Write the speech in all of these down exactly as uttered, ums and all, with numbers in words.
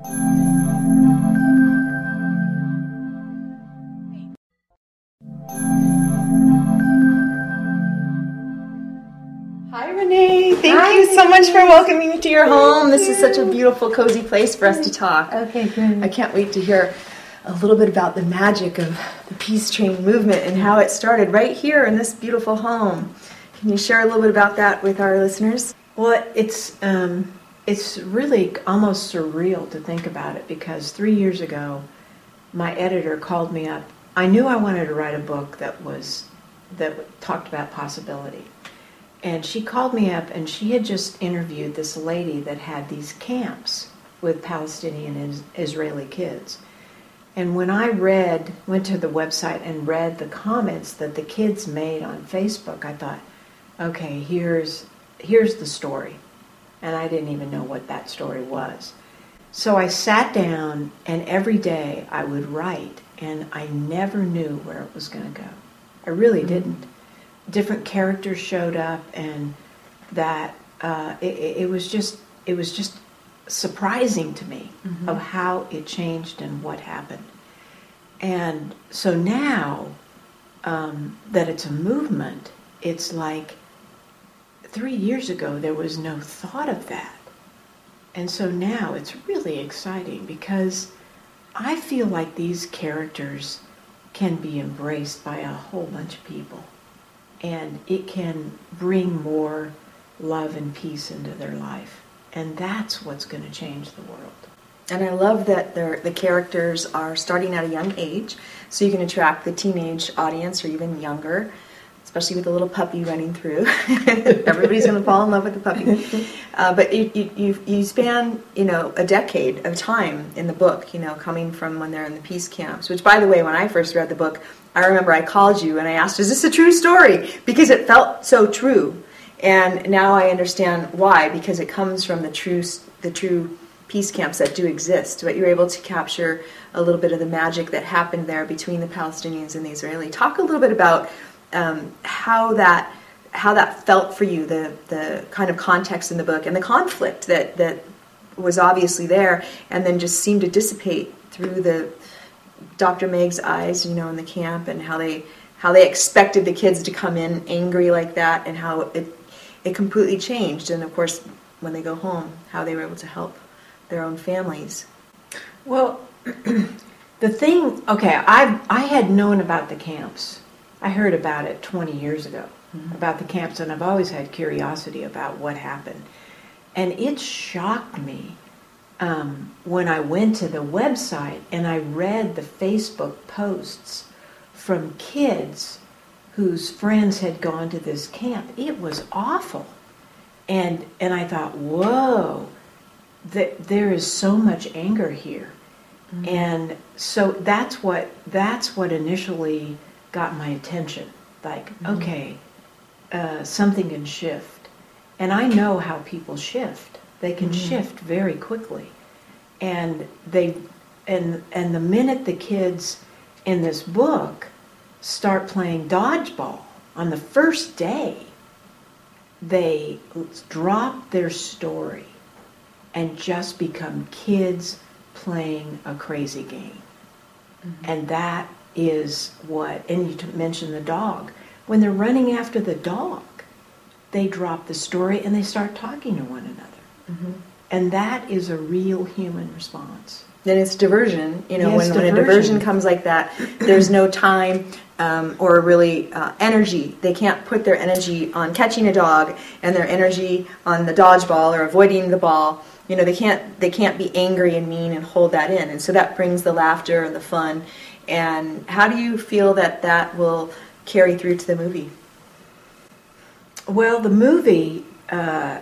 Hi, Renee. Thank Hi, you so much for Denise. welcoming me to your home. Thank This is you. such a beautiful, cozy place for us to talk. Okay, good. I can't wait to hear a little bit about the magic of the Peace Train movement and how it started right here in this beautiful home. Can you share a little bit about that with our listeners? Well, it's um, it's really almost surreal to think about it, because three years ago, my editor called me up. I knew I wanted to write a book that was that talked about possibility, and she called me up, and she had just interviewed this lady that had these camps with Palestinian and Israeli kids. And when I read, went to the website and read the comments that the kids made on Facebook, I thought, okay, here's here's the story. And I didn't even know what that story was. So I sat down, and every day I would write, and I never knew where it was going to go. I really mm-hmm. didn't. Different characters showed up, and that uh, it, it was just it was just surprising to me mm-hmm. of how it changed and what happened. And so now um, that it's a movement, it's like three years ago there was no thought of that. And so now it's really exciting, because I feel like these characters can be embraced by a whole bunch of people, and it can bring more love and peace into their life. And that's what's going to change the world. And I love that the characters are starting at a young age, so you can attract the teenage audience or even younger, especially with a little puppy running through. Everybody's going to fall in love with the puppy. Uh, but you, you, you span, you know, a decade of time in the book, you know, coming from when they're in the peace camps, which, by the way, when I first read the book, I remember I called you and I asked, is this a true story? Because it felt so true. And now I understand why, because it comes from the true, the true peace camps that do exist. But you're able to capture a little bit of the magic that happened there between the Palestinians and the Israeli. Talk a little bit about um, how that how that felt for you, the the kind of context in the book and the conflict that that was obviously there, and then just seemed to dissipate through the Doctor Meg's eyes, you know, in the camp, and how they how they expected the kids to come in angry like that, and how it. It completely changed, and of course, when they go home, how they were able to help their own families. Well, the thing, okay, I I had known about the camps. I heard about it twenty years ago, mm-hmm. about the camps, and I've always had curiosity about what happened. And it shocked me um, when I went to the website and I read the Facebook posts from kids whose friends had gone to this camp. It was awful. And and I thought, whoa, th- there is so much anger here. Mm-hmm. And so that's what that's what initially got my attention. Like, mm-hmm. okay, uh, something can shift. And I know how people shift. They can mm-hmm. shift very quickly. And they and and the minute the kids in this book start playing dodgeball on the first day, they drop their story and just become kids playing a crazy game. Mm-hmm. And that is what, and you mentioned the dog. When they're running after the dog, they drop the story and they start talking to one another. Mm-hmm. And that is a real human response. Then it's diversion. You know, yes, when, diversion. when a diversion comes like that, there's no time um, or really uh, energy. They can't put their energy on catching a dog and their energy on the dodgeball or avoiding the ball. You know, they can't they can't be angry and mean and hold that in. And so that brings the laughter and the fun. And how do you feel that that will carry through to the movie? Well, the movie uh,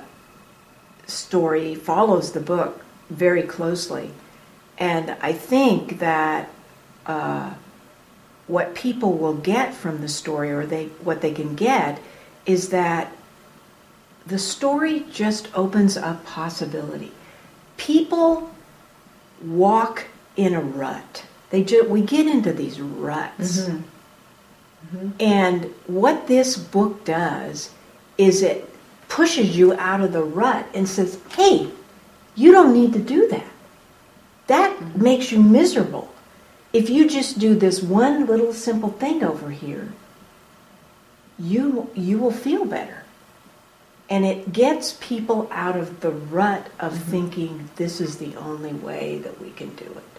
story follows the book very closely. And I think that uh, what people will get from the story, or they what they can get, is that the story just opens up possibility. People walk in a rut. They ju- we get into these ruts. Mm-hmm. Mm-hmm. And what this book does is it pushes you out of the rut and says, hey, you don't need to do that. that mm-hmm. makes you miserable. If you just do this one little simple thing over here, you you will feel better. And it gets people out of the rut of mm-hmm. thinking this is the only way that we can do it.